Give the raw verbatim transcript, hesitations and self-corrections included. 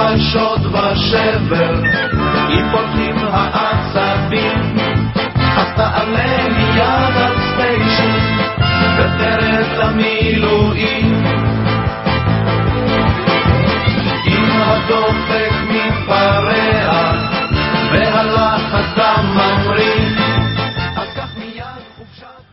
השוד ושבר, אם פותחים העצבים, אז תעלה מיד על